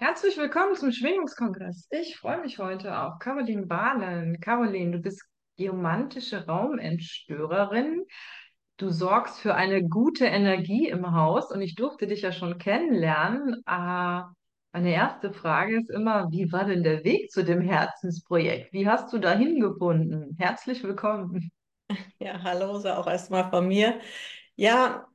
Herzlich willkommen zum Schwingungskongress. Ich freue mich heute auf Caroline Bahlen. Caroline, du bist geomantische Raumentstörerin. Du sorgst für eine gute Energie im Haus und ich durfte dich ja schon kennenlernen. Meine erste Frage ist immer, wie war denn der Weg zu dem Herzensprojekt? Wie hast du dahin gefunden? Herzlich willkommen. Ja, hallo, so auch erstmal von mir. Ja,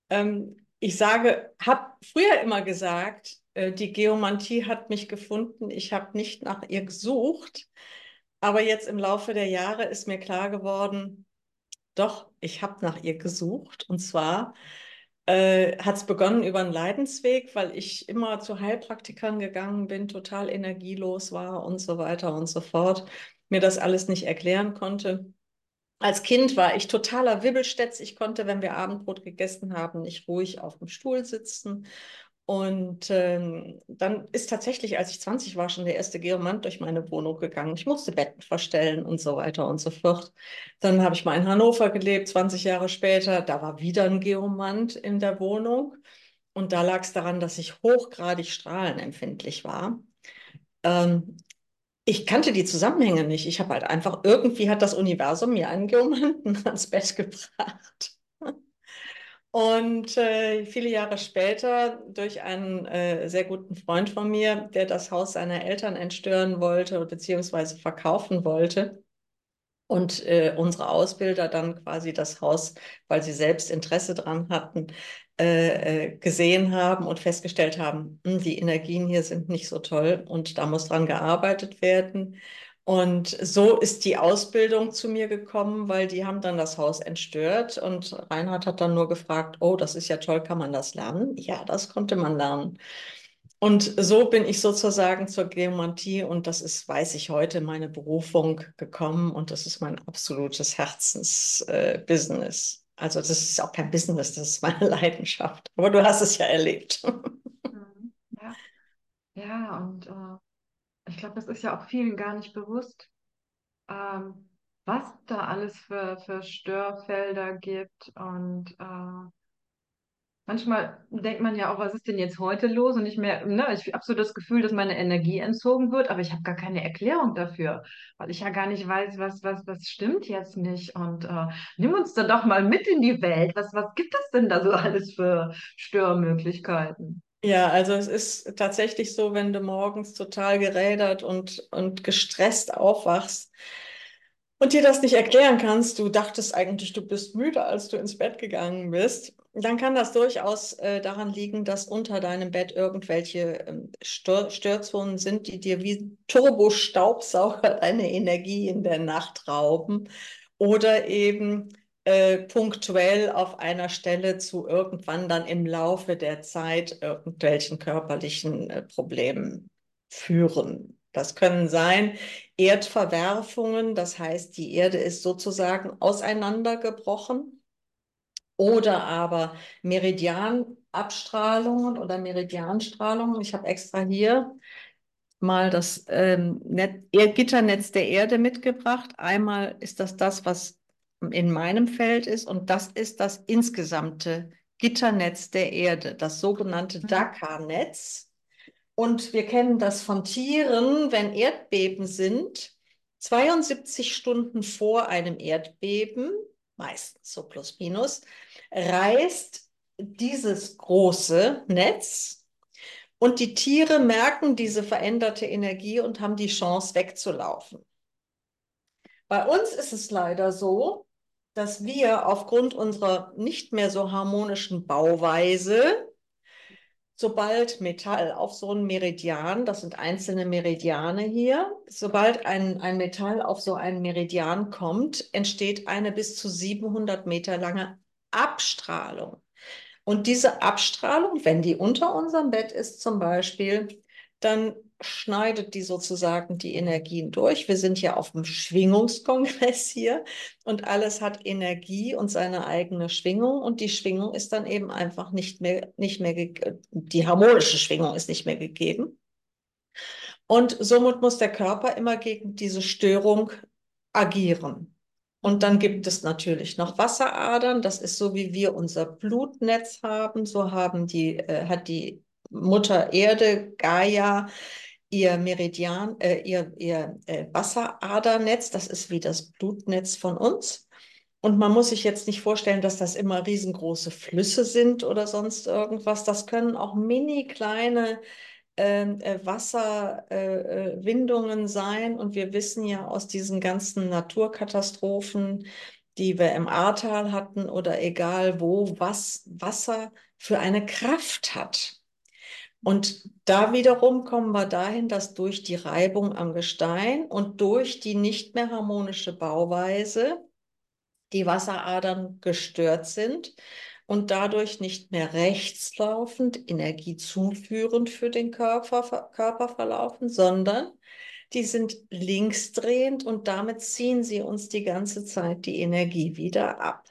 habe früher immer gesagt, die Geomantie hat mich gefunden. Ich habe nicht nach ihr gesucht. Aber jetzt im Laufe der Jahre ist mir klar geworden, doch, ich habe nach ihr gesucht. Und zwar hat es begonnen über einen Leidensweg, weil ich immer zu Heilpraktikern gegangen bin, total energielos war und so weiter und so fort, mir das alles nicht erklären konnte. Als Kind war ich totaler Wibbelstätz. Ich konnte, wenn wir Abendbrot gegessen haben, nicht ruhig auf dem Stuhl sitzen. Und dann ist tatsächlich, als ich 20 war, schon der erste Geomant durch meine Wohnung gegangen. Ich musste Betten verstellen und so weiter und so fort. Dann habe ich mal in Hannover gelebt, 20 Jahre später. Da war wieder ein Geomant in der Wohnung. Und da lag es daran, dass ich hochgradig strahlenempfindlich war. Ähm, Ich kannte die Zusammenhänge nicht. Ich habe halt einfach, irgendwie hat das Universum mir einen Geomanten ans Bett gebracht. Und viele Jahre später, durch einen sehr guten Freund von mir, der das Haus seiner Eltern entstören wollte beziehungsweise verkaufen wollte, und unsere Ausbilder dann quasi das Haus, weil sie selbst Interesse dran hatten, gesehen haben und festgestellt haben, die Energien hier sind nicht so toll und da muss dran gearbeitet werden. Und so ist die Ausbildung zu mir gekommen, weil die haben dann das Haus entstört und Reinhard hat dann nur gefragt, oh, das ist ja toll, kann man das lernen? Ja, das konnte man lernen. Und so bin ich sozusagen zur Geomantie und das ist, weiß ich heute, meine Berufung gekommen und das ist mein absolutes Herzensbusiness. Also das ist auch kein Business, das ist meine Leidenschaft. Aber du hast es ja erlebt. Mhm. Ja, ja, und ich glaube, das ist ja auch vielen gar nicht bewusst, was da alles für Störfelder gibt. Und manchmal denkt man ja auch, was ist denn jetzt heute los? Und ich habe so das Gefühl, dass meine Energie entzogen wird, aber ich habe gar keine Erklärung dafür, weil ich ja gar nicht weiß, was stimmt jetzt nicht. Und nimm uns da doch mal mit in die Welt. Was gibt es denn da so alles für Störmöglichkeiten? Ja, also es ist tatsächlich so, wenn du morgens total gerädert und gestresst aufwachst, und dir das nicht erklären kannst, du dachtest eigentlich, du bist müde, als du ins Bett gegangen bist, dann kann das durchaus daran liegen, dass unter deinem Bett irgendwelche Störzonen sind, die dir wie Turbostaubsauger deine Energie in der Nacht rauben oder eben punktuell auf einer Stelle zu irgendwann dann im Laufe der Zeit irgendwelchen körperlichen Problemen führen. Das können sein, Erdverwerfungen, das heißt, die Erde ist sozusagen auseinandergebrochen oder aber Meridianabstrahlungen oder Meridianstrahlungen. Ich habe extra hier mal das Gitternetz der Erde mitgebracht. Einmal ist das, was in meinem Feld ist und das ist das insgesamte Gitternetz der Erde, das sogenannte Mhm. Dakar-Netz. Und wir kennen das von Tieren, wenn Erdbeben sind, 72 Stunden vor einem Erdbeben, meistens so plus minus, reißt dieses große Netz und die Tiere merken diese veränderte Energie und haben die Chance wegzulaufen. Bei uns ist es leider so, dass wir aufgrund unserer nicht mehr so harmonischen Bauweise, sobald Metall auf so einen Meridian, das sind einzelne Meridiane hier, sobald ein Metall auf so einen Meridian kommt, entsteht eine bis zu 700 Meter lange Abstrahlung. Und diese Abstrahlung, wenn die unter unserem Bett ist zum Beispiel, dann schneidet die sozusagen die Energien durch. Wir sind ja auf dem Schwingungskongress hier und alles hat Energie und seine eigene Schwingung und die Schwingung ist dann eben einfach nicht mehr, die harmonische Schwingung ist nicht mehr gegeben. Und somit muss der Körper immer gegen diese Störung agieren. Und dann gibt es natürlich noch Wasseradern. Das ist so, wie wir unser Blutnetz haben. So hat die Mutter Erde, Gaia, ihr Meridian, Wasseradernetz, das ist wie das Blutnetz von uns. Und man muss sich jetzt nicht vorstellen, dass das immer riesengroße Flüsse sind oder sonst irgendwas. Das können auch mini kleine Wasserwindungen sein. Und wir wissen ja aus diesen ganzen Naturkatastrophen, die wir im Ahrtal hatten oder egal wo, was Wasser für eine Kraft hat. Und da wiederum kommen wir dahin, dass durch die Reibung am Gestein und durch die nicht mehr harmonische Bauweise die Wasseradern gestört sind und dadurch nicht mehr rechtslaufend, energiezuführend für den Körper verlaufen, sondern die sind linksdrehend und damit ziehen sie uns die ganze Zeit die Energie wieder ab.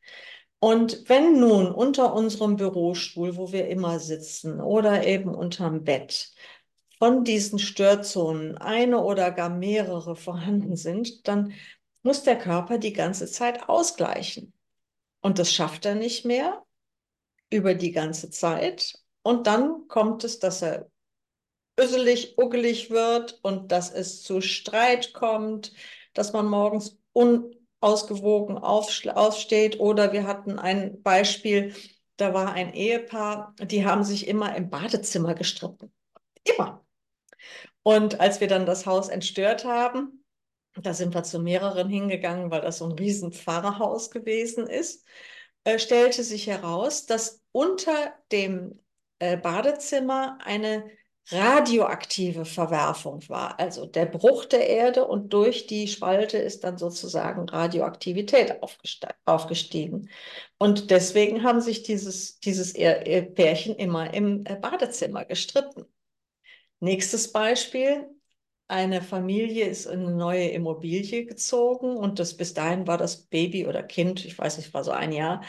Und wenn nun unter unserem Bürostuhl, wo wir immer sitzen, oder eben unterm Bett, von diesen Störzonen eine oder gar mehrere vorhanden sind, dann muss der Körper die ganze Zeit ausgleichen. Und das schafft er nicht mehr über die ganze Zeit. Und dann kommt es, dass er öselig, uggelig wird und dass es zu Streit kommt, dass man morgens unausgewogen aufsteht. Oder wir hatten ein Beispiel, da war ein Ehepaar, die haben sich immer im Badezimmer gestritten. Immer. Und als wir dann das Haus entstört haben, da sind wir zu mehreren hingegangen, weil das so ein riesen Pfarrhaus gewesen ist, stellte sich heraus, dass unter dem Badezimmer eine radioaktive Verwerfung war. Also der Bruch der Erde und durch die Spalte ist dann sozusagen Radioaktivität aufgestiegen. Und deswegen haben sich dieses Pärchen immer im Badezimmer gestritten. Nächstes Beispiel. Eine Familie ist in eine neue Immobilie gezogen und bis dahin war das Baby oder Kind, ich weiß nicht, war so ein Jahr,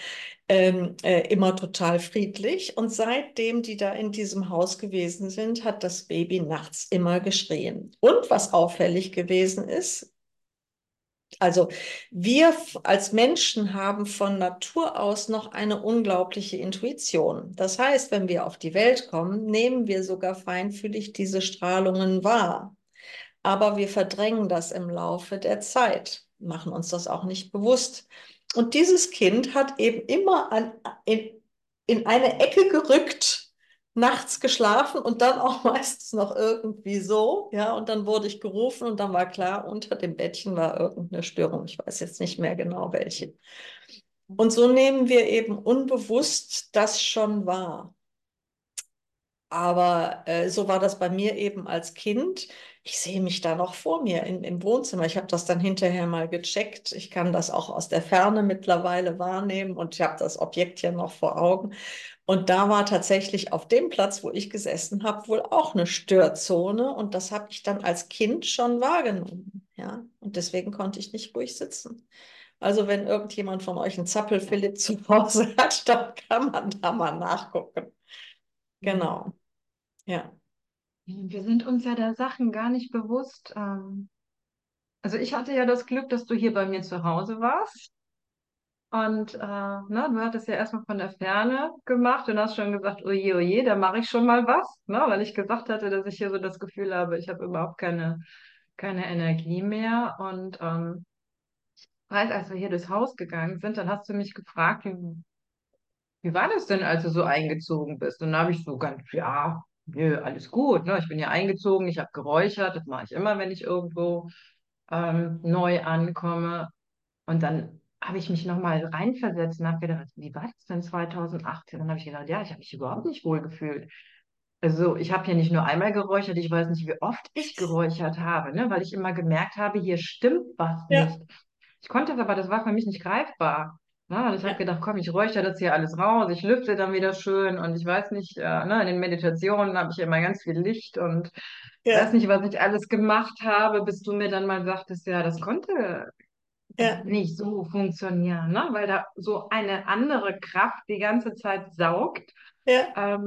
immer total friedlich. Und seitdem die da in diesem Haus gewesen sind, hat das Baby nachts immer geschrien. Und was auffällig gewesen ist, also wir als Menschen haben von Natur aus noch eine unglaubliche Intuition. Das heißt, wenn wir auf die Welt kommen, nehmen wir sogar feinfühlig diese Strahlungen wahr. Aber wir verdrängen das im Laufe der Zeit, machen uns das auch nicht bewusst. Und dieses Kind hat eben immer in eine Ecke gerückt, nachts geschlafen und dann auch meistens noch irgendwie so, ja, und dann wurde ich gerufen und dann war klar, unter dem Bettchen war irgendeine Störung. Ich weiß jetzt nicht mehr genau welche. Und so nehmen wir eben unbewusst das schon wahr. Aber so war das bei mir eben als Kind. Ich sehe mich da noch vor mir im Wohnzimmer. Ich habe das dann hinterher mal gecheckt. Ich kann das auch aus der Ferne mittlerweile wahrnehmen und ich habe das Objekt ja noch vor Augen. Und da war tatsächlich auf dem Platz, wo ich gesessen habe, wohl auch eine Störzone. Und das habe ich dann als Kind schon wahrgenommen. Ja, und deswegen konnte ich nicht ruhig sitzen. Also wenn irgendjemand von euch einen Zappel-Philipp zu Hause hat, dann kann man da mal nachgucken. Genau. Ja. Wir sind uns ja der Sachen gar nicht bewusst. Also ich hatte ja das Glück, dass du hier bei mir zu Hause warst. Und ne, du hattest ja erstmal von der Ferne gemacht und hast schon gesagt, oje, oje, da mache ich schon mal was, ne, weil ich gesagt hatte, dass ich hier so das Gefühl habe, ich habe überhaupt keine Energie mehr. Und als wir hier durchs Haus gegangen sind, dann hast du mich gefragt, wie war das denn, als du so eingezogen bist? Und dann habe ich so ganz, ja, nö, alles gut, ne? Ich bin ja eingezogen, ich habe geräuchert, das mache ich immer, wenn ich irgendwo neu ankomme. Und dann habe ich mich nochmal reinversetzt und habe gedacht, wie war das denn 2018? Dann habe ich gedacht, ja, ich habe mich überhaupt nicht wohl gefühlt. Also ich habe hier nicht nur einmal geräuchert, ich weiß nicht, wie oft ich geräuchert habe, ne? Weil ich immer gemerkt habe, hier stimmt was Ja, nicht. Ich konnte es aber, das war für mich nicht greifbar. Ne? Und ich habe ja, gedacht, komm, ich räuchere das hier alles raus, ich lüfte dann wieder schön und ich weiß nicht, ne, in den Meditationen habe ich immer ganz viel Licht und weiß ja, nicht, was ich alles gemacht habe, bis du mir dann mal sagtest, ja, das konnte ja, nicht so funktionieren, ne? Weil da so eine andere Kraft die ganze Zeit saugt. ja, Ähm,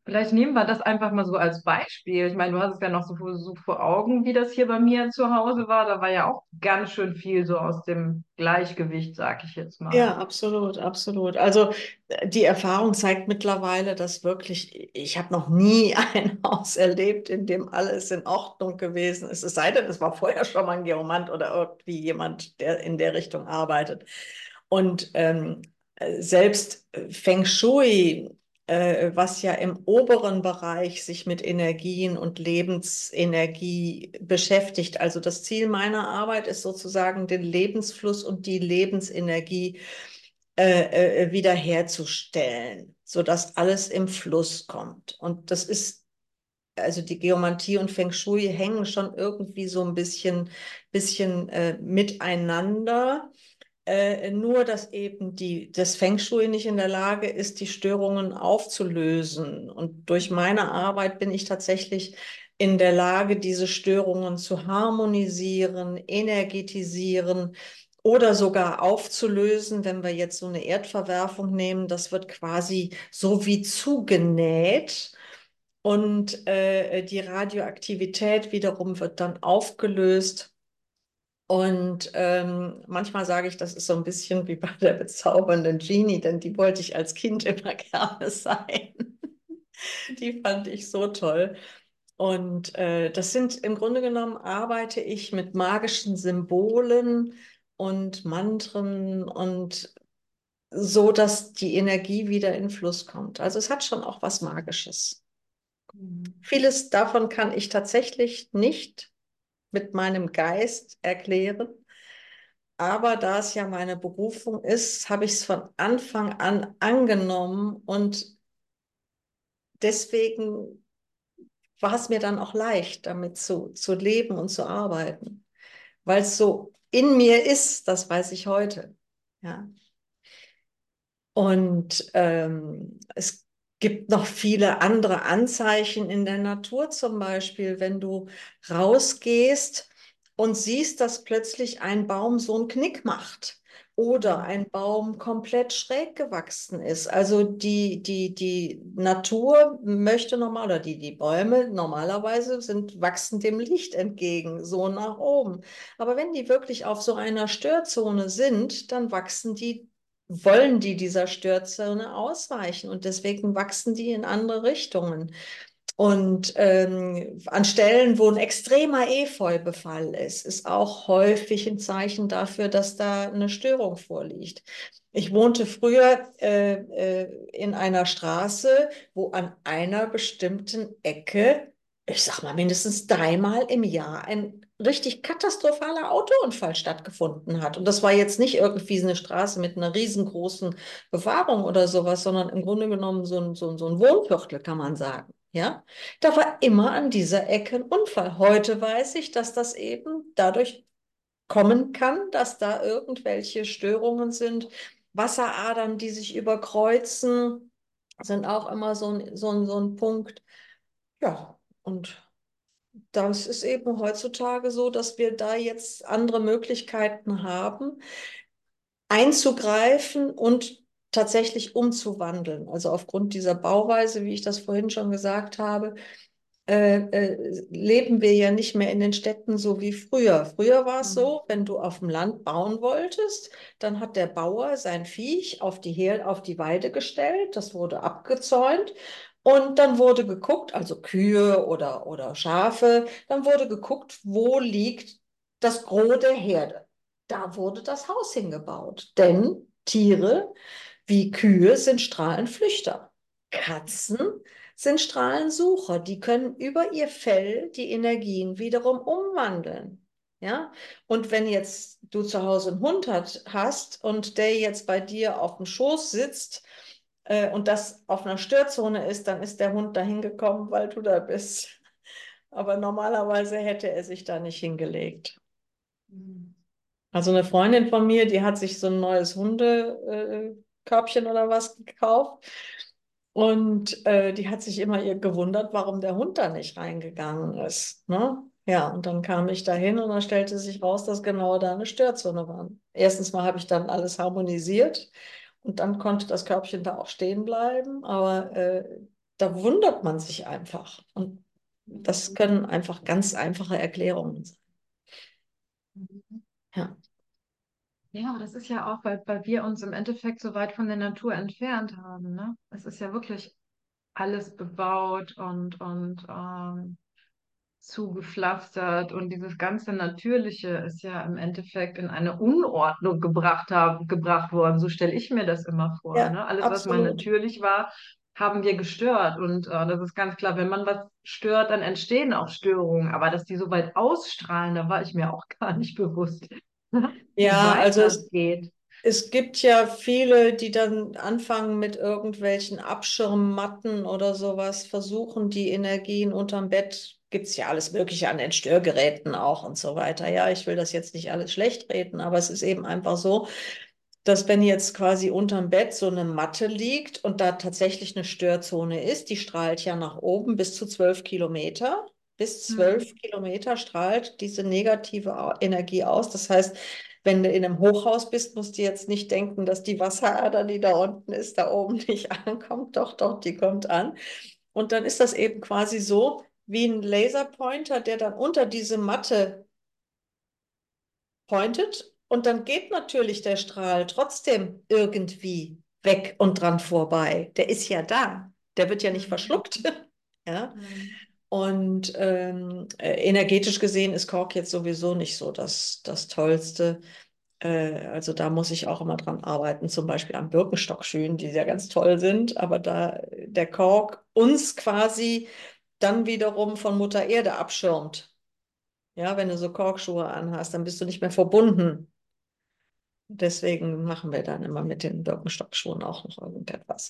Vielleicht nehmen wir das einfach mal so als Beispiel. Ich meine, du hast es ja noch so vor Augen, wie das hier bei mir zu Hause war. Da war ja auch ganz schön viel so aus dem Gleichgewicht, sag ich jetzt mal. Ja, absolut, absolut. Also die Erfahrung zeigt mittlerweile, dass wirklich, ich habe noch nie ein Haus erlebt, in dem alles in Ordnung gewesen ist. Es sei denn, es war vorher schon mal ein Geomant oder irgendwie jemand, der in der Richtung arbeitet. Und selbst Feng Shui, was ja im oberen Bereich sich mit Energien und Lebensenergie beschäftigt. Also das Ziel meiner Arbeit ist sozusagen, den Lebensfluss und die Lebensenergie wiederherzustellen, sodass alles im Fluss kommt. Und das ist, also die Geomantie und Feng Shui hängen schon irgendwie so ein bisschen miteinander. Nur, dass eben das Feng Shui nicht in der Lage ist, die Störungen aufzulösen. Und durch meine Arbeit bin ich tatsächlich in der Lage, diese Störungen zu harmonisieren, energetisieren oder sogar aufzulösen. Wenn wir jetzt so eine Erdverwerfung nehmen, das wird quasi so wie zugenäht. Und die Radioaktivität wiederum wird dann aufgelöst. Und manchmal sage ich, das ist so ein bisschen wie bei der bezaubernden Genie, denn die wollte ich als Kind immer gerne sein. Die fand ich so toll. Und das sind im Grunde genommen, arbeite ich mit magischen Symbolen und Mantren und so, dass die Energie wieder in Fluss kommt. Also es hat schon auch was Magisches. Mhm. Vieles davon kann ich tatsächlich nicht mit meinem Geist erklären. Aber da es ja meine Berufung ist, habe ich es von Anfang an angenommen und deswegen war es mir dann auch leicht, damit zu leben und zu arbeiten, weil es so in mir ist, das weiß ich heute. Ja. Und es gibt noch viele andere Anzeichen in der Natur, zum Beispiel, wenn du rausgehst und siehst, dass plötzlich ein Baum so einen Knick macht oder Mhm. ein Baum komplett schräg gewachsen ist. Also die Natur möchte normal, oder die Bäume normalerweise wachsen dem Licht entgegen, so nach oben. Aber wenn die wirklich auf so einer Störzone sind, dann wollen die dieser Störzone ausweichen und deswegen wachsen die in andere Richtungen. Und an Stellen, wo ein extremer Efeubefall ist, ist auch häufig ein Zeichen dafür, dass da eine Störung vorliegt. Ich wohnte früher in einer Straße, wo an einer bestimmten Ecke, ich sag mal, mindestens dreimal im Jahr ein richtig katastrophaler Autounfall stattgefunden hat. Und das war jetzt nicht irgendwie eine Straße mit einer riesengroßen Befahrung oder sowas, sondern im Grunde genommen so ein Wohnviertel, kann man sagen. Ja, da war immer an dieser Ecke ein Unfall. Heute weiß ich, dass das eben dadurch kommen kann, dass da irgendwelche Störungen sind. Wasseradern, die sich überkreuzen, sind auch immer so ein Punkt. Ja, und das ist eben heutzutage so, dass wir da jetzt andere Möglichkeiten haben, einzugreifen und tatsächlich umzuwandeln. Also aufgrund dieser Bauweise, wie ich das vorhin schon gesagt habe, leben wir ja nicht mehr in den Städten so wie früher. Früher war es Mhm. so, wenn du auf dem Land bauen wolltest, dann hat der Bauer sein Viech auf die Weide gestellt, das wurde abgezäunt und dann wurde geguckt, also Kühe oder Schafe, dann wurde geguckt, wo liegt das Gros der Herde. Da wurde das Haus hingebaut, denn Tiere wie Kühe sind Strahlenflüchter. Katzen sind Strahlensucher. Die können über ihr Fell die Energien wiederum umwandeln. Ja? Und wenn jetzt du zu Hause einen Hund hast und der jetzt bei dir auf dem Schoß sitzt und das auf einer Störzone ist, dann ist der Hund dahin gekommen, weil du da bist. Aber normalerweise hätte er sich da nicht hingelegt. Mhm. Also eine Freundin von mir, die hat sich so ein neues Hundekörbchen oder was gekauft. Und die hat sich immer ihr gewundert, warum der Hund da nicht reingegangen ist. Ne? Ja, und dann kam ich dahin und dann stellte sich raus, dass genau da eine Störzone war. Erstens mal habe ich dann alles harmonisiert und dann konnte das Körbchen da auch stehen bleiben. Aber da wundert man sich einfach. Und das können einfach ganz einfache Erklärungen sein. Ja, Ja, aber das ist ja auch, weil wir uns im Endeffekt so weit von der Natur entfernt haben, ne? Es ist ja wirklich alles bebaut und zugepflastert und dieses ganze Natürliche ist ja im Endeffekt in eine Unordnung gebracht worden. So stelle ich mir das immer vor, ja, ne? Alles, was mal absolut. natürlich war, haben wir gestört und das ist ganz klar, wenn man was stört, dann entstehen auch Störungen, aber dass die so weit ausstrahlen, da war ich mir auch gar nicht bewusst, wie Ja, weit also das geht. es gibt ja viele, die dann anfangen mit irgendwelchen Abschirmmatten oder sowas, versuchen die Energien unterm Bett. Gibt es ja alles Mögliche an den Störgeräten auch und so weiter. Ja, ich will das jetzt nicht alles schlecht reden, aber es ist eben einfach so, dass wenn jetzt quasi unterm Bett so eine Matte liegt und da tatsächlich eine Störzone ist, die strahlt ja nach oben bis zu 12 Kilometer. Bis Hm. 12 Kilometer strahlt diese negative Energie aus. Das heißt, wenn du in einem Hochhaus bist, musst du jetzt nicht denken, dass die Wasserader, die da unten ist, da oben nicht ankommt. Doch, doch, die kommt an. Und dann ist das eben quasi so wie ein Laserpointer, der dann unter diese Matte pointet und dann geht natürlich der Strahl trotzdem irgendwie weg und dran vorbei. Der ist ja da. Der wird ja nicht Hm. verschluckt. Ja. Hm. Und energetisch gesehen ist Kork jetzt sowieso nicht so das Tollste. Also da muss ich auch immer dran arbeiten, zum Beispiel an Birkenstockschühen, die ja ganz toll sind, aber da der Kork uns quasi dann wiederum von Mutter Erde abschirmt. Ja, wenn du so Korkschuhe anhast, dann bist du nicht mehr verbunden. Deswegen machen wir dann immer mit den Birkenstockschuhen auch noch irgendetwas.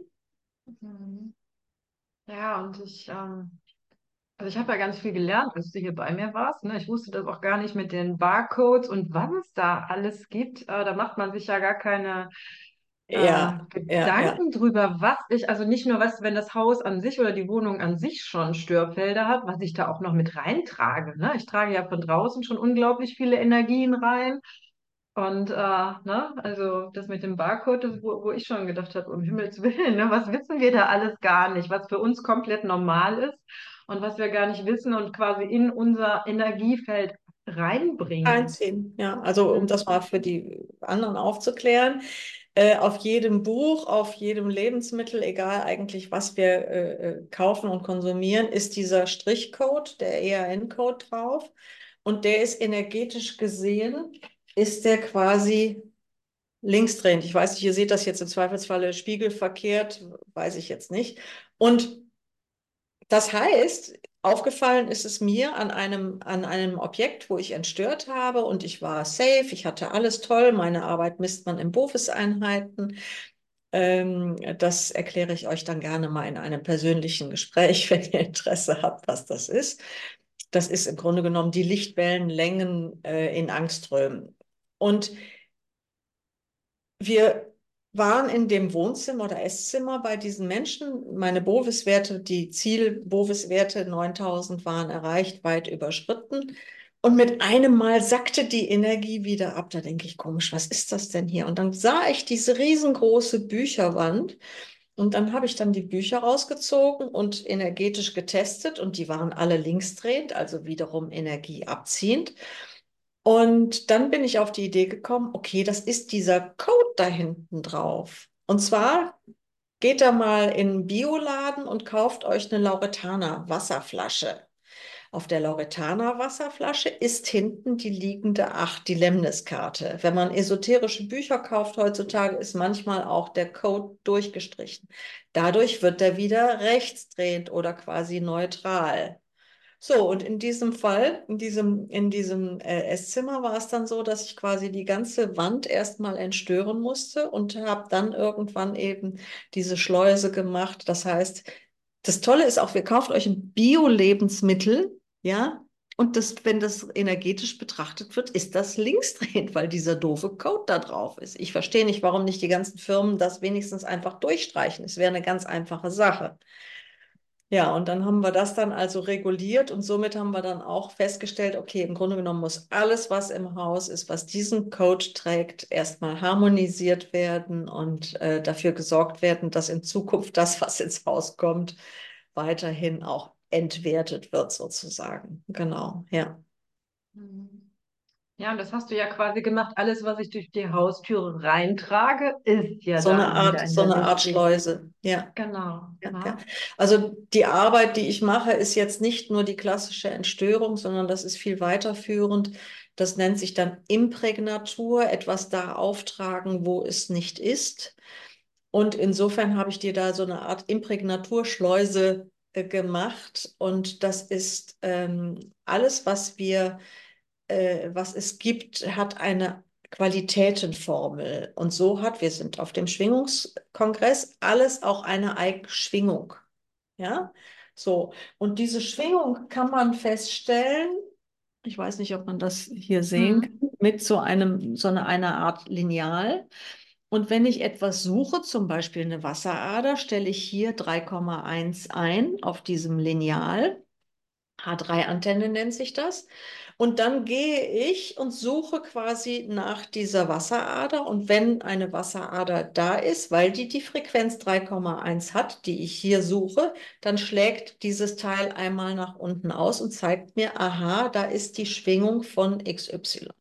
Hm. Ja, und also ich habe ja ganz viel gelernt, als du hier bei mir warst. Ne? Ich wusste das auch gar nicht mit den Barcodes und was es da alles gibt. Da macht man sich ja gar keine Ja, ja, ja. Gedanken drüber, was ich, also nicht nur was, wenn das Haus an sich oder die Wohnung an sich schon Störfelder hat, was ich da auch noch mit reintrage. Ne? Ich trage ja von draußen schon unglaublich viele Energien rein. Und ne, also das mit dem Barcode, das, wo ich schon gedacht habe, um Himmels Willen, ne, was wissen wir da alles gar nicht, was für uns komplett normal ist und was wir gar nicht wissen und quasi in unser Energiefeld reinbringen. Einziehen, ja. Also um das mal Mhm. für die anderen aufzuklären, auf jedem Buch, auf jedem Lebensmittel, egal eigentlich, was wir kaufen und konsumieren, ist dieser Strichcode, der EAN-Code drauf. Und der ist energetisch gesehen, ist der quasi linksdrehend. Ich weiß nicht, ihr seht das jetzt im Zweifelsfalle spiegelverkehrt, weiß ich jetzt nicht. Und das heißt, aufgefallen ist es mir an einem Objekt, wo ich entstört habe und ich war safe, ich hatte alles toll, meine Arbeit misst man in Bovis-Einheiten. Das erkläre ich euch dann gerne mal in einem persönlichen Gespräch, wenn ihr Interesse habt, was das ist. Das ist im Grunde genommen die Lichtwellenlängen in Angströmen. Und wir waren in dem Wohnzimmer oder Esszimmer bei diesen Menschen. Meine Bovis-Werte, die Ziel-Bovis-Werte 9000 waren erreicht, weit überschritten. Und mit einem Mal sackte die Energie wieder ab. Da denke ich, komisch, was ist das denn hier? Und dann sah ich diese riesengroße Bücherwand. Und dann habe ich dann die Bücher rausgezogen und energetisch getestet. Und die waren alle linksdrehend, also wiederum energieabziehend. Und dann bin ich auf die Idee gekommen, okay, das ist dieser Code da hinten drauf. Und zwar geht da mal in einen Bioladen und kauft euch eine Lauretana Wasserflasche. Auf der Lauretana Wasserflasche ist hinten die liegende 8, die Lemniskarte. Wenn man esoterische Bücher kauft heutzutage, ist manchmal auch der Code durchgestrichen. Dadurch wird er wieder rechtsdrehend oder quasi neutral. So, und in diesem Fall, in diesem Esszimmer war es dann so, dass ich quasi die ganze Wand erstmal entstören musste und habe dann irgendwann eben diese Schleuse gemacht. Das heißt, das Tolle ist auch, ihr kauft euch ein Bio-Lebensmittel, ja, und das, wenn das energetisch betrachtet wird, ist das linksdrehend, weil dieser doofe Code da drauf ist. Ich verstehe nicht, warum nicht die ganzen Firmen das wenigstens einfach durchstreichen. Es wäre eine ganz einfache Sache. Ja, und dann haben wir das dann also reguliert und somit haben wir dann auch festgestellt, okay, im Grunde genommen muss alles, was im Haus ist, was diesen Code trägt, erstmal harmonisiert werden und dafür gesorgt werden, dass in Zukunft das, was ins Haus kommt, weiterhin auch entwertet wird, sozusagen. Genau, ja. Mhm. Ja, und das hast du ja quasi gemacht. Alles, was ich durch die Haustüre reintrage, ist ja dann wieder in So der eine Art richtigen. Schleuse, ja. Genau. Ja, ja. Na? Also die Arbeit, die ich mache, ist jetzt nicht nur die klassische Entstörung, sondern das ist viel weiterführend. Das nennt sich dann Imprägnatur, etwas da auftragen, wo es nicht ist. Und insofern habe ich dir da so eine Art Imprägnaturschleuse gemacht. Und das ist alles, was es gibt, hat eine Qualitätenformel. Und so hat, wir sind auf dem Schwingungskongress, alles auch eine eigene Schwingung. Ja, so. Und diese Schwingung kann man feststellen, ich weiß nicht, ob man das hier sehen Mhm. kann, mit einer Art Lineal. Und wenn ich etwas suche, zum Beispiel eine Wasserader, stelle ich hier 3,1 ein auf diesem Lineal. H3-Antenne nennt sich das. Und dann gehe ich und suche quasi nach dieser Wasserader. Und wenn eine Wasserader da ist, weil die Frequenz 3,1 hat, die ich hier suche, dann schlägt dieses Teil einmal nach unten aus und zeigt mir, aha, da ist die Schwingung von XY.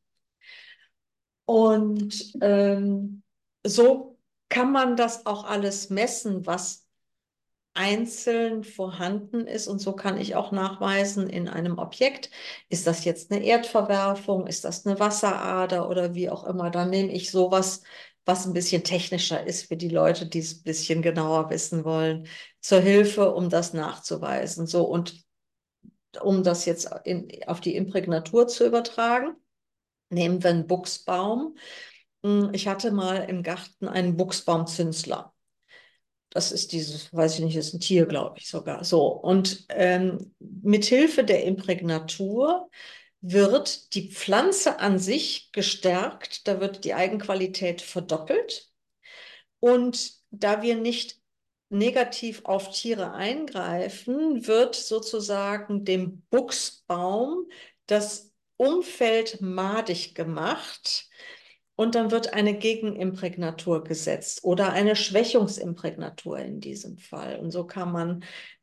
Und so kann man das auch alles messen, was einzeln vorhanden ist. Und so kann ich auch nachweisen in einem Objekt, ist das jetzt eine Erdverwerfung, ist das eine Wasserader oder wie auch immer. Dann nehme ich sowas, was ein bisschen technischer ist für die Leute, die es ein bisschen genauer wissen wollen, zur Hilfe, um das nachzuweisen. So, und um das jetzt auf die Imprägnatur zu übertragen, nehmen wir einen Buchsbaum. Ich hatte mal im Garten einen Buchsbaumzünsler. Das ist dieses, weiß ich nicht, ist ein Tier, glaube ich sogar. So. Und mit Hilfe der Imprägnatur wird die Pflanze an sich gestärkt, da wird die Eigenqualität verdoppelt. Und da wir nicht negativ auf Tiere eingreifen, wird sozusagen dem Buchsbaum das Umfeld madig gemacht. Und dann wird eine Gegenimprägnatur gesetzt oder eine Schwächungsimprägnatur in diesem Fall. Und so kann man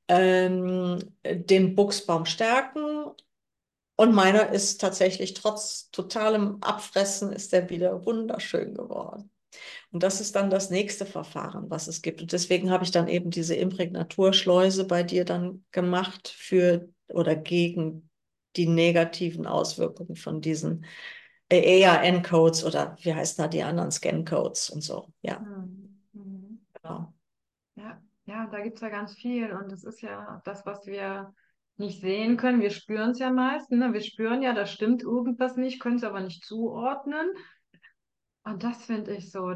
den Buchsbaum stärken. Und meiner ist tatsächlich trotz totalem Abfressen ist der wieder wunderschön geworden. Und das ist dann das nächste Verfahren, was es gibt. Und deswegen habe ich dann eben diese Imprägnaturschleuse bei dir dann gemacht für oder gegen die negativen Auswirkungen von diesen EAN-Codes oder wie heißen da die anderen Scan-Codes und so. Ja, Mhm. Mhm. genau. Ja, ja, da gibt es ja ganz viel. Und das ist ja das, was wir nicht sehen können. Wir spüren es ja meist, ne? Wir spüren ja, da stimmt irgendwas nicht, können es aber nicht zuordnen. Und das finde ich so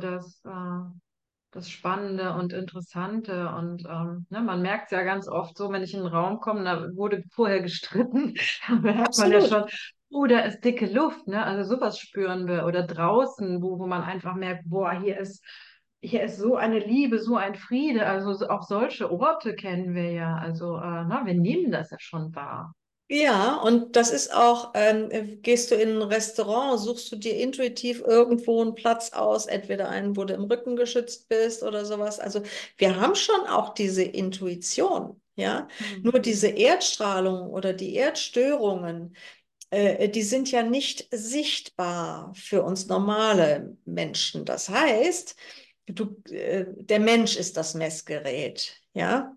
das Spannende und Interessante. Und ne, man merkt es ja ganz oft so, wenn ich in einen Raum komme, da wurde vorher gestritten, da merkt man ja Absolut. schon, oh, da ist dicke Luft, ne? Also sowas spüren wir. Oder draußen, wo man einfach merkt, boah, hier ist so eine Liebe, so ein Friede. Also auch solche Orte kennen wir ja. Also na, wir nehmen das ja schon wahr. Ja, und das ist auch, gehst du in ein Restaurant, suchst du dir intuitiv irgendwo einen Platz aus, entweder einen, wo du im Rücken geschützt bist oder sowas. Also wir haben schon auch diese Intuition, ja. Nur Mhm. diese Erdstrahlung oder die Erdstörungen, die sind ja nicht sichtbar für uns normale Menschen. Das heißt, der Mensch ist das Messgerät, ja.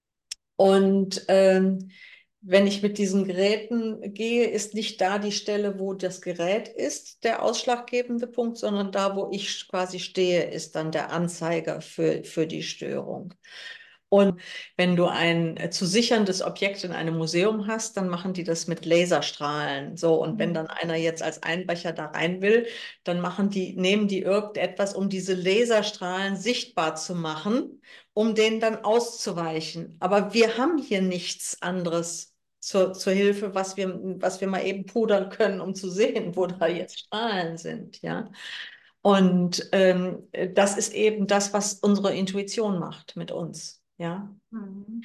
Und wenn ich mit diesen Geräten gehe, ist nicht da die Stelle, wo das Gerät ist, der ausschlaggebende Punkt, sondern da, wo ich quasi stehe, ist dann der Anzeiger für die Störung. Und wenn du ein zu sicherndes Objekt in einem Museum hast, dann machen die das mit Laserstrahlen. So, und wenn dann Mhm. einer jetzt als Einbrecher da rein will, dann nehmen die irgendetwas, um diese Laserstrahlen sichtbar zu machen, um denen dann auszuweichen. Aber wir haben hier nichts anderes zur Hilfe, was wir mal eben pudern können, um zu sehen, wo da Mhm. jetzt Strahlen sind, ja. Und das ist eben das, was unsere Intuition macht mit uns, ja. Mhm.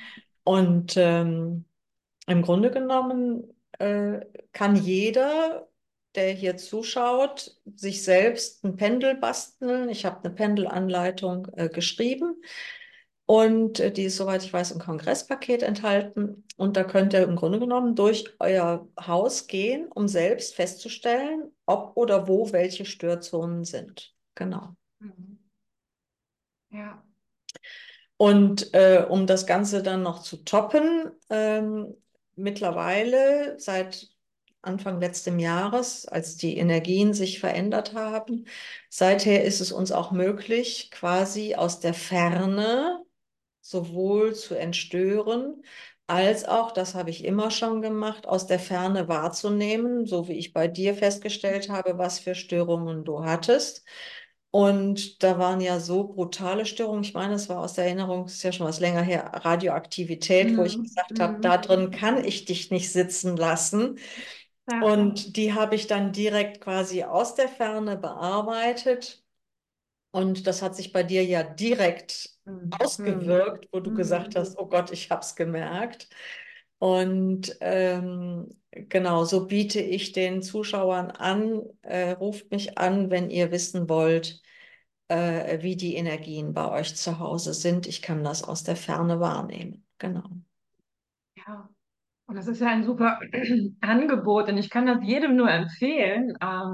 Und im Grunde genommen kann jeder, der hier zuschaut, sich selbst ein Pendel basteln. Ich habe eine Pendelanleitung geschrieben und die ist, soweit ich weiß, im Kongresspaket enthalten. Und da könnt ihr im Grunde genommen durch euer Haus gehen, um selbst festzustellen, ob oder wo welche Störzonen sind. Genau. Mhm. Ja. Und um das Ganze dann noch zu toppen, mittlerweile seit Anfang letzten Jahres, als die Energien sich verändert haben, seither ist es uns auch möglich, quasi aus der Ferne sowohl zu entstören, als auch, das habe ich immer schon gemacht, aus der Ferne wahrzunehmen, so wie ich bei dir festgestellt habe, was für Störungen du hattest. Und da waren ja so brutale Störungen. Ich meine, es war aus der Erinnerung, es ist ja schon was länger her, Radioaktivität, wo ich Mhm. gesagt habe, Mhm. da drin kann ich dich nicht sitzen lassen. Ja. Und die habe ich dann direkt quasi aus der Ferne bearbeitet. Und das hat sich bei dir ja direkt Mhm. Mhm. ausgewirkt, wo du gesagt Mhm. hast, oh Gott, ich habe es gemerkt. Und genau, so biete ich den Zuschauern an, ruft mich an, wenn ihr wissen wollt, wie die Energien bei euch zu Hause sind. Ich kann das aus der Ferne wahrnehmen. Genau. Ja. Und das ist ja ein super Angebot und ich kann das jedem nur empfehlen.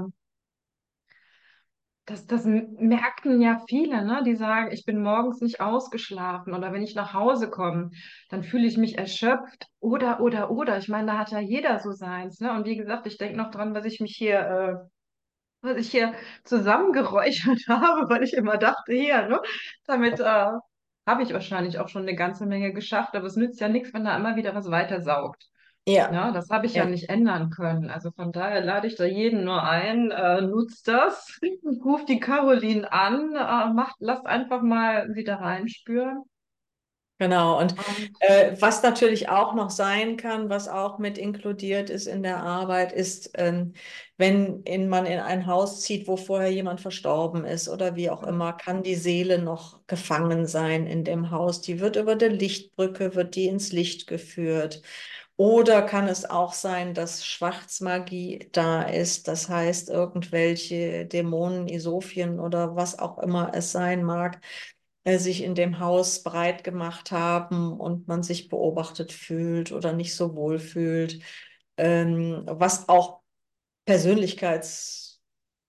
Das merken ja viele, ne? Die sagen, ich bin morgens nicht ausgeschlafen oder wenn ich nach Hause komme, dann fühle ich mich erschöpft oder. Ich meine, da hat ja jeder so seins, ne? Und wie gesagt, ich denke noch dran, was ich hier zusammengeräuchert habe, weil ich immer dachte, hier, ne? Damit habe ich wahrscheinlich auch schon eine ganze Menge geschafft, aber es nützt ja nichts, wenn da immer wieder was weitersaugt. Ja, Ja, das habe ich ja ja. nicht ändern können. Also von daher lade ich da jeden nur ein, nutzt das, ruft die Caroline an, lasst einfach mal sie da reinspüren. Genau, und Und was natürlich auch noch sein kann, was auch mit inkludiert ist in der Arbeit, ist, wenn man in ein Haus zieht, wo vorher jemand verstorben ist oder wie auch immer, kann die Seele noch gefangen sein in dem Haus. Die wird über der Lichtbrücke, wird die ins Licht geführt. Oder kann es auch sein, dass Schwarzmagie da ist, das heißt irgendwelche Dämonen, Isophien oder was auch immer es sein mag, sich in dem Haus breit gemacht haben und man sich beobachtet fühlt oder nicht so wohl fühlt, was auch Persönlichkeitsschwierigkeiten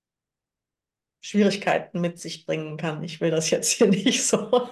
mit sich bringen kann. Ich will das jetzt hier nicht so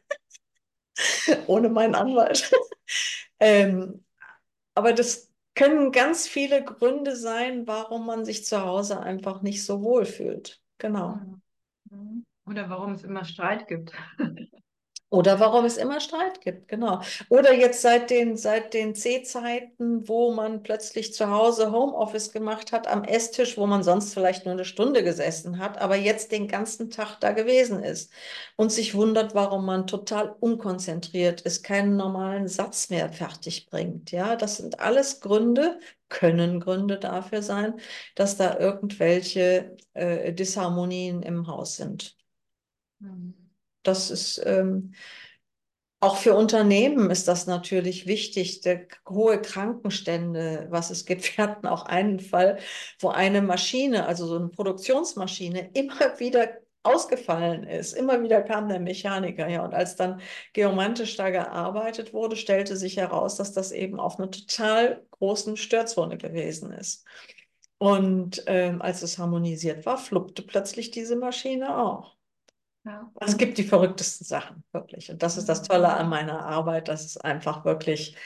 ohne meinen Anwalt. Ähm, aber das können ganz viele Gründe sein, warum man sich zu Hause einfach nicht so wohl fühlt. Genau. oder warum es immer Streit gibt. Oder warum es immer Streit gibt, genau. Oder jetzt seit den C-Zeiten, wo man plötzlich zu Hause Homeoffice gemacht hat am Esstisch, wo man sonst vielleicht nur eine Stunde gesessen hat, aber jetzt den ganzen Tag da gewesen ist und sich wundert, warum man total unkonzentriert ist, keinen normalen Satz mehr fertig bringt. Ja, das sind alles Gründe, können Gründe dafür sein, dass da irgendwelche Disharmonien im Haus sind. Mhm. Das ist auch für Unternehmen ist das natürlich wichtig, der hohe Krankenstände, was es gibt. Wir hatten auch einen Fall, wo eine Maschine, also so eine Produktionsmaschine, immer wieder ausgefallen ist. Immer wieder kam der Mechaniker, ja. Und als dann geomantisch da gearbeitet wurde, stellte sich heraus, dass das eben auf einer total großen Störzone gewesen ist. Und als es harmonisiert war, fluppte plötzlich diese Maschine auch. Ja. Also es gibt die verrücktesten Sachen, wirklich. Und das ist das Tolle an Mhm. meiner Arbeit, dass es einfach wirklich,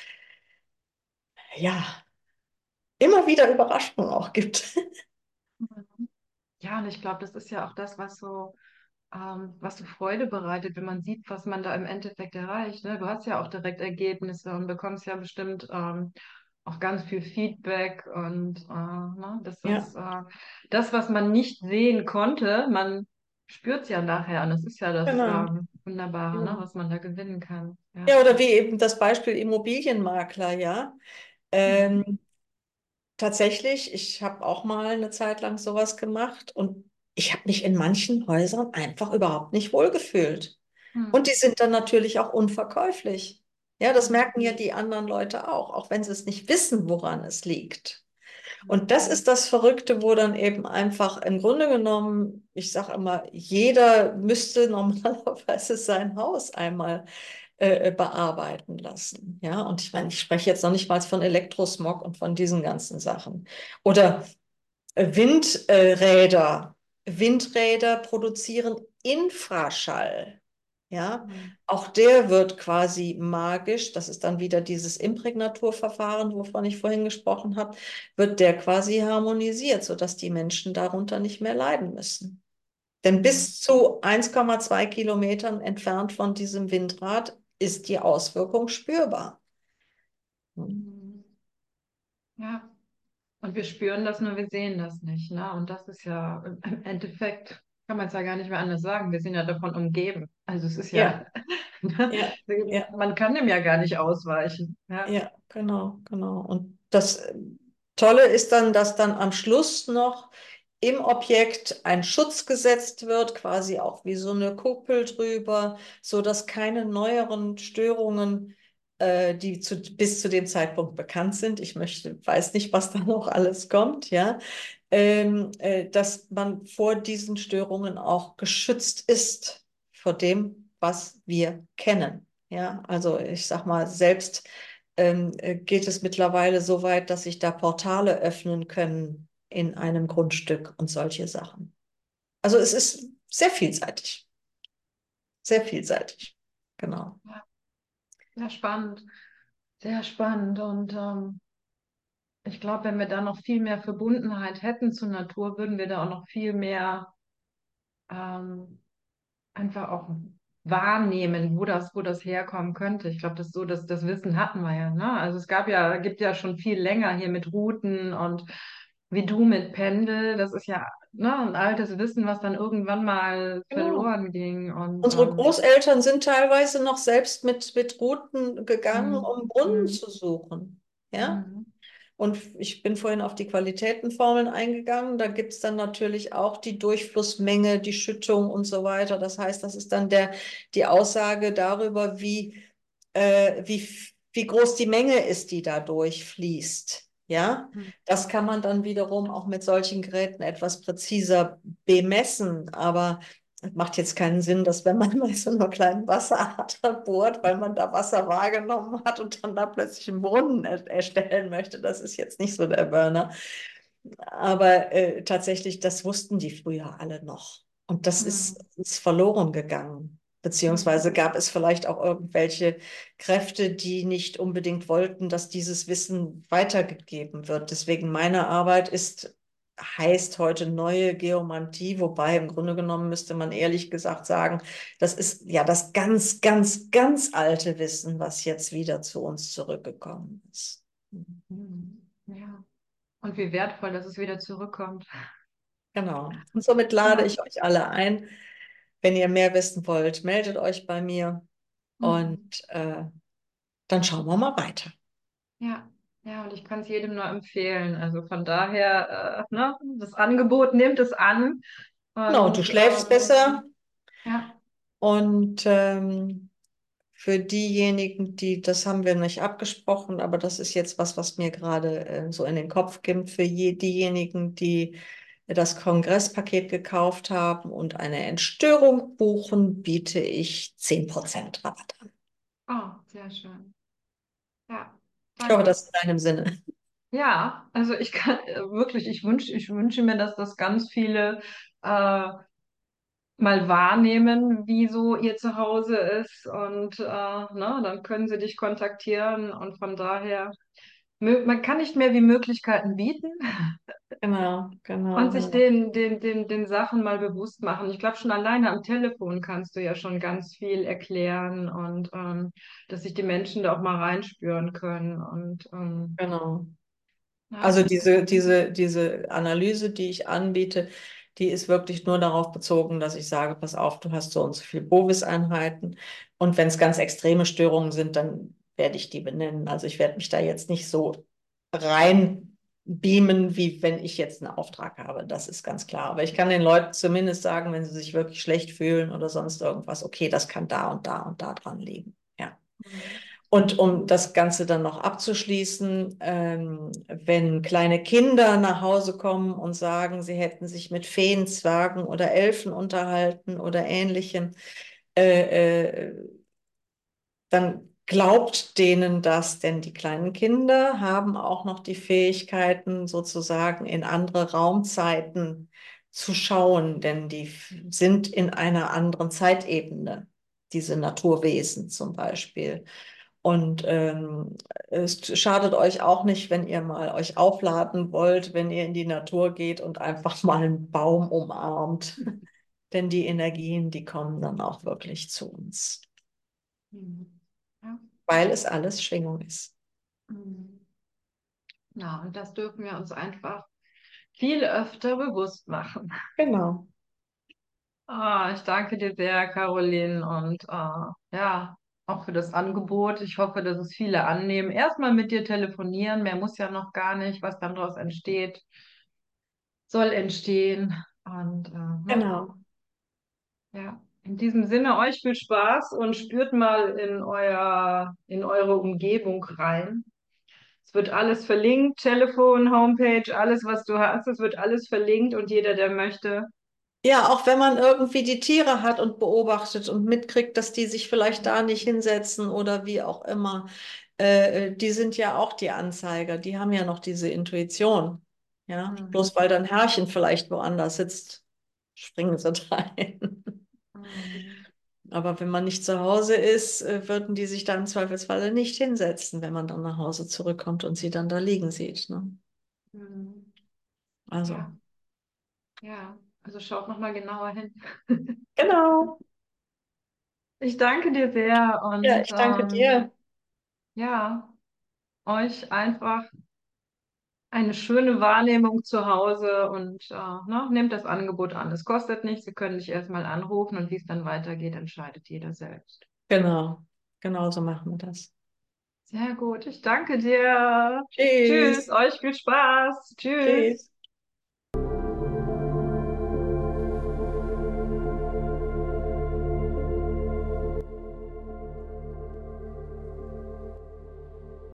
ja, immer wieder Überraschungen auch gibt. Ja, und ich glaube, das ist ja auch das, was so Freude bereitet, wenn man sieht, was man da im Endeffekt erreicht. Ne? Du hast ja auch direkt Ergebnisse und bekommst ja bestimmt auch ganz viel Feedback und ne? Das Ja, ist das, was man nicht sehen konnte, man spürt es ja nachher und das ist ja das genau. Wunderbare, ne? Genau. Was man da gewinnen kann. Ja. Ja, oder wie eben das Beispiel Immobilienmakler, ja. Mhm. Ähm, tatsächlich, ich habe auch mal eine Zeit lang sowas gemacht und ich habe mich in manchen Häusern einfach überhaupt nicht wohlgefühlt. Und die Mhm. sind dann natürlich auch unverkäuflich. Ja, das Mhm. merken ja die anderen Leute auch wenn sie es nicht wissen, woran es liegt. Und das Mhm. ist das Verrückte, wo dann eben einfach im Grunde genommen, ich sage immer, jeder müsste normalerweise sein Haus einmal bearbeiten lassen. Ja, und ich meine, ich spreche jetzt noch nicht mal von Elektrosmog und von diesen ganzen Sachen. Oder Windräder. Windräder produzieren Infraschall. Ja, Mhm. auch der wird quasi magisch, das ist dann wieder dieses Imprägnaturverfahren, wovon ich vorhin gesprochen habe, wird der quasi harmonisiert, sodass die Menschen darunter nicht mehr leiden müssen. Denn Mhm. bis zu 1,2 Kilometern entfernt von diesem Windrad ist die Auswirkung spürbar. Hm. Mhm. Ja. Und wir spüren das nur, wir sehen das nicht, ne? Und das ist ja im Endeffekt, kann man es ja gar nicht mehr anders sagen. Wir sind ja davon umgeben. Also es ist ja, Ja, ja, ja. man kann dem ja gar nicht ausweichen. Ja. Ja, genau, genau. Und das Tolle ist dann, dass dann am Schluss noch im Objekt ein Schutz gesetzt wird, quasi auch wie so eine Kuppel drüber, so dass keine neueren Störungen, bis zu dem Zeitpunkt bekannt sind. Weiß nicht, was da noch alles kommt, ja, dass man vor diesen Störungen auch geschützt ist, vor dem, was wir kennen. Ja, also ich sag mal, selbst geht es mittlerweile so weit, dass sich da Portale öffnen können in einem Grundstück und solche Sachen. Also es ist sehr vielseitig, sehr vielseitig. Genau. Ja, sehr spannend, sehr spannend. Und ich glaube, wenn wir da noch viel mehr Verbundenheit hätten zur Natur, würden wir da auch noch viel mehr ähm, einfach auch wahrnehmen, wo das herkommen könnte. Ich glaube, das Wissen hatten wir ja, ne? Also gibt ja schon viel länger hier mit Routen und wie du mit Pendel, das ist ja, ne, ein altes Wissen, was dann irgendwann mal Genau. verloren ging. Und Unsere Großeltern sind teilweise noch selbst mit Routen gegangen, mm, um Brunnen mm, zu suchen. Ja? mm, Und ich bin vorhin auf die Qualitätenformeln eingegangen. Da gibt es dann natürlich auch die Durchflussmenge, die Schüttung und so weiter. Das heißt, das ist dann die Aussage darüber, wie groß die Menge ist, die da durchfließt. Ja, mm, das kann man dann wiederum auch mit solchen Geräten etwas präziser bemessen. Aber es macht jetzt keinen Sinn, dass wenn man bei so einer kleinen Wasserader bohrt, weil man da Wasser wahrgenommen hat und dann da plötzlich einen Brunnen erstellen möchte. Das ist jetzt nicht so der Burner. Aber tatsächlich, das wussten die früher alle noch. Und das mm, ist verloren gegangen. mm, Beziehungsweise gab es vielleicht auch irgendwelche Kräfte, die nicht unbedingt wollten, dass dieses Wissen weitergegeben wird. Deswegen meine Arbeit heißt heute neue Geomantie, wobei im Grunde genommen müsste man ehrlich gesagt sagen, das ist ja das ganz, ganz, ganz alte Wissen, was jetzt wieder zu uns zurückgekommen ist. mm. Ja. Und wie wertvoll, dass es wieder zurückkommt. Genau. Und somit lade Ja. ich euch alle ein. Wenn ihr mehr wissen wollt, meldet euch bei mir und Mm. dann schauen wir mal weiter. Ja, ja, und ich kann es jedem nur empfehlen. Also von daher, ne, das Angebot nimmt es an. Genau, und du Und schläfst besser. ja, Und für diejenigen, das haben wir nicht abgesprochen, aber das ist jetzt was mir gerade so in den Kopf kommt, diejenigen, die das Kongresspaket gekauft haben und eine Entstörung buchen, biete ich 10% Rabatt an. oh, sehr schön. Ja, Ich hoffe, das danke. ist in deinem Sinne. Ja, also ich kann wirklich, ich wünsche mir, dass das ganz viele äh, mal wahrnehmen, wie so ihr Zuhause ist. Und ne, dann können sie dich kontaktieren. Und von daher, man kann nicht mehr wie Möglichkeiten bieten. Genau, genau, Und sich genau. den Sachen mal bewusst machen. Ich glaube, schon alleine am Telefon kannst du ja schon ganz viel erklären und dass sich die Menschen da auch mal reinspüren können. Und Genau. ja, Also diese Analyse, die ich anbiete, die ist wirklich nur darauf bezogen, dass ich sage, pass auf, du hast so und so viel Bovis-Einheiten. Und wenn es ganz extreme Störungen sind, dann werde ich die benennen. Also ich werde mich da jetzt nicht so rein beamen, wie wenn ich jetzt einen Auftrag habe. Das ist ganz klar. Aber ich kann den Leuten zumindest sagen, wenn sie sich wirklich schlecht fühlen oder sonst irgendwas, okay, das kann da und da und da dran liegen. Ja. mhm. Und um das Ganze dann noch abzuschließen, wenn kleine Kinder nach Hause kommen und sagen, sie hätten sich mit Feen, Zwergen oder Elfen unterhalten oder Ähnlichem, äh, dann glaubt denen das, denn die kleinen Kinder haben auch noch die Fähigkeiten, sozusagen in andere Raumzeiten zu schauen, denn die sind in einer anderen Zeitebene, diese Naturwesen zum Beispiel. Und es schadet euch auch nicht, wenn ihr mal euch aufladen wollt, wenn ihr in die Natur geht und einfach mal einen Baum umarmt. Denn die Energien, die kommen dann auch wirklich zu uns, Mhm. Ja. weil es alles Schwingung ist. Mhm. Ja, und das dürfen wir uns einfach viel öfter bewusst machen. Genau, Ich danke dir sehr, Caroline, und ja, auch für das Angebot. Ich hoffe, dass es viele annehmen. Erstmal mit dir telefonieren, mehr muss ja noch gar nicht. Was dann daraus entsteht, soll entstehen. Und ne? genau. Ja, in diesem Sinne, euch viel Spaß und spürt mal in eure Umgebung rein. Es wird alles verlinkt, Telefon, Homepage, alles, was du hast, es wird alles verlinkt, und jeder, der möchte. Ja, auch wenn man irgendwie die Tiere hat und beobachtet und mitkriegt, dass die sich vielleicht da nicht hinsetzen oder wie auch immer, die sind ja auch die Anzeiger, die haben ja noch diese Intuition. Ja, Mhm. bloß weil dann Herrchen vielleicht woanders sitzt, springen sie rein. Mhm. Aber wenn man nicht zu Hause ist, würden die sich da im Zweifelsfalle nicht hinsetzen, wenn man dann nach Hause zurückkommt und sie dann da liegen sieht. Ne? Mhm. Also, Ja, ja. Also schaut noch mal genauer hin. genau. Ich danke dir sehr, Ja, und ich danke dir. ja, euch einfach eine schöne Wahrnehmung zu Hause, und ne, nehmt das Angebot an. Es kostet nichts, Sie können dich erstmal anrufen, und wie es dann weitergeht, entscheidet jeder selbst. Genau, genau so machen wir das. Sehr gut, ich danke dir. Tschüss. Tschüss, euch viel Spaß. Tschüss. Tschüss.